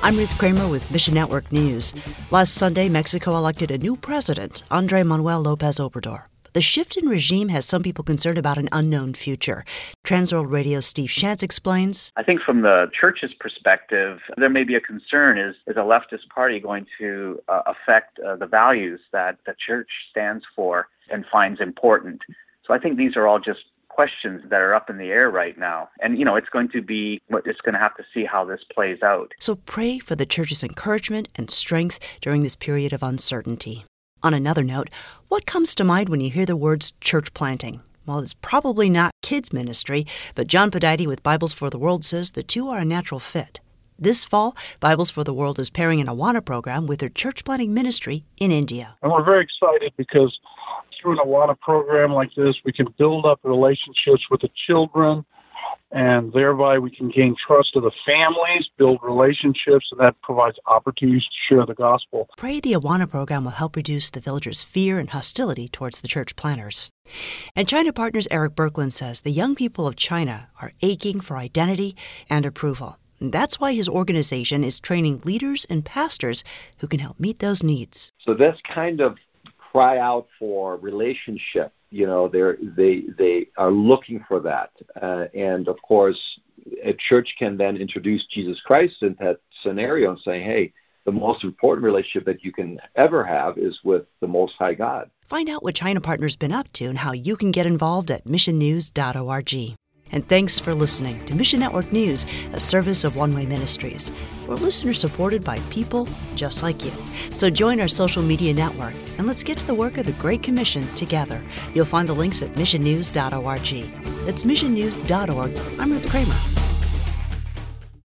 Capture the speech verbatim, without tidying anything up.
I'm Ruth Kramer with Mission Network News. Last Sunday, Mexico elected a new president, Andrés Manuel López Obrador. The shift in regime has some people concerned about an unknown future. Transworld Radio's Steve Shantz explains. I think from the church's perspective, there may be a concern, is, is a leftist party going to uh, affect uh, the values that the church stands for and finds important? So I think these are all just questions that are up in the air right now. And, you know, it's going to be, it's going to have to see how this plays out. So pray for the church's encouragement and strength during this period of uncertainty. On another note, what comes to mind when you hear the words church planting? Well, it's probably not kids ministry, but John Podide with Bibles for the World says the two are a natural fit. This fall, Bibles for the World is pairing an Awana program with their church planting ministry in India. And we're very excited because through an Awana program like this, we can build up relationships with the children, and thereby we can gain trust of the families, build relationships, and that provides opportunities to share the gospel. Pray the Awana program will help reduce the villagers' fear and hostility towards the church planters. And China Partners Eric Berkland says the young people of China are aching for identity and approval. And that's why his organization is training leaders and pastors who can help meet those needs. So this kind of cry out for relationship. You know, they're, they they are looking for that. Uh, and, of course, a church can then introduce Jesus Christ in that scenario and say, hey, the most important relationship that you can ever have is with the Most High God. Find out what China Partners been up to and how you can get involved at mission news dot org. And thanks for listening to Mission Network News, a service of One Way Ministries. We're listener supported by people just like you. So join our social media network and let's get to the work of the Great Commission together. You'll find the links at mission news dot org. That's mission news dot org. I'm Ruth Kramer.